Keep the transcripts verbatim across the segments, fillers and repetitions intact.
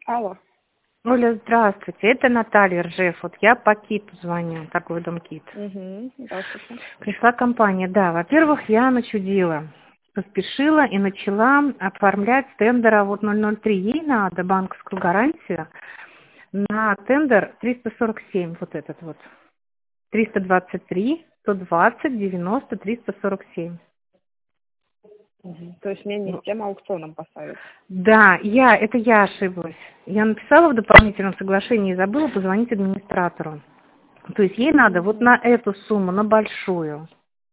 Алло. Оля, здравствуйте. Это Наталья Ржев. Вот я по Киту звоню, торговый дом Кит. Угу. Здравствуйте. Пришла компания. Да, во-первых, я начудила. Поспешила и начала оформлять с тендера вот ноль ноль три. Ей надо банковскую гарантию на тендер триста сорок семь. Вот этот вот. триста двадцать три, сто двадцать, девяносто, триста сорок семь. Угу. То есть мне не с тем аукционом поставить? Да, я, это я ошиблась. Я написала в дополнительном соглашении и забыла позвонить администратору. То есть ей надо Угу. вот на эту сумму, на большую.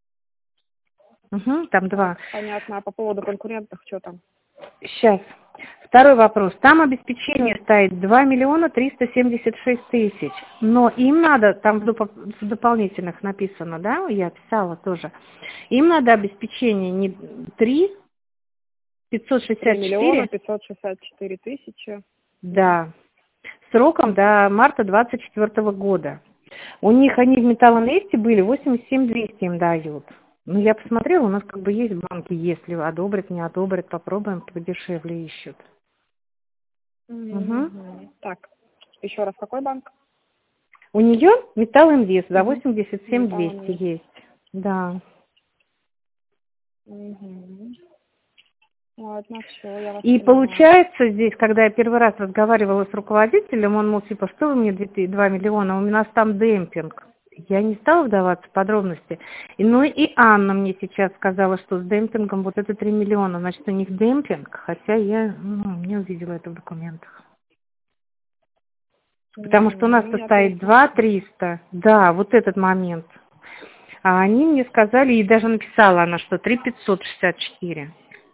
Угу, там два. Так, понятно. А по поводу конкурентных, что там? Сейчас. Второй вопрос. Там обеспечение стоит два миллиона триста семьдесят шесть тысяч. Но им надо, там в, доп- в дополнительных написано, да, я писала тоже. Им надо обеспечение не три, пятьсот три шестьдесят миллиона четыре, пятьсот шестьдесят четыре тысячи. Угу. да, сроком до марта двадцать четвёртого года. У них они в Металлонефти были, восемьдесят семь двести им дают. Ну, я посмотрела, у нас как бы есть банки, если одобрят, не одобрят, попробуем, подешевле ищут. Угу. Угу. Так, еще раз, какой банк? У нее Металлинвест за Угу. восемьдесят семь двести есть. Да. Угу. Ладно, все, я вас И поняла. получается здесь, когда я первый раз разговаривала с руководителем, он, мол, типа, что вы мне два миллиона, у нас там демпинг. Я не стала вдаваться в подробности. И, ну и Анна мне сейчас сказала, что с демпингом вот это три миллиона, значит, у них демпинг, хотя я ну, не увидела это в документах. Потому что у Угу. нас-то Я стоит два пересмотрю. триста. Да, вот этот момент. А они мне сказали, и даже написала она, что три пятьсот шестьдесят четыре.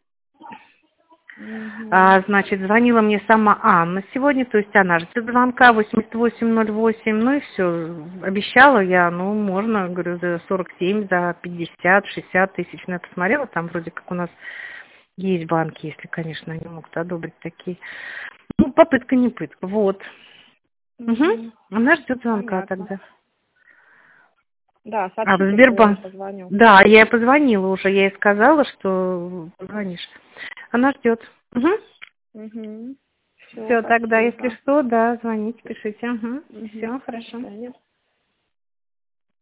Угу. А, значит, звонила мне сама Анна сегодня, то есть она ждет звонка восемьдесят восемь ноль восемь, ну и все. Обещала я, ну, можно, говорю, за сорок семь, за пятьдесят, шестьдесят тысяч. Ну, я посмотрела, там вроде как у нас есть банки, если, конечно, они могут одобрить такие. Ну, попытка не пытка, вот. Угу. Угу. Она ждет звонка Понятно. тогда. Да, А в сообщите, что я ей Сбербанк? позвоню. Да, я ей позвонила уже, я ей сказала, что позвонишь. Она ждет. Угу. Угу. Все, Все, тогда, если спасибо. что, да, звоните, пишите. Угу. Угу. Все, До хорошо. свидания.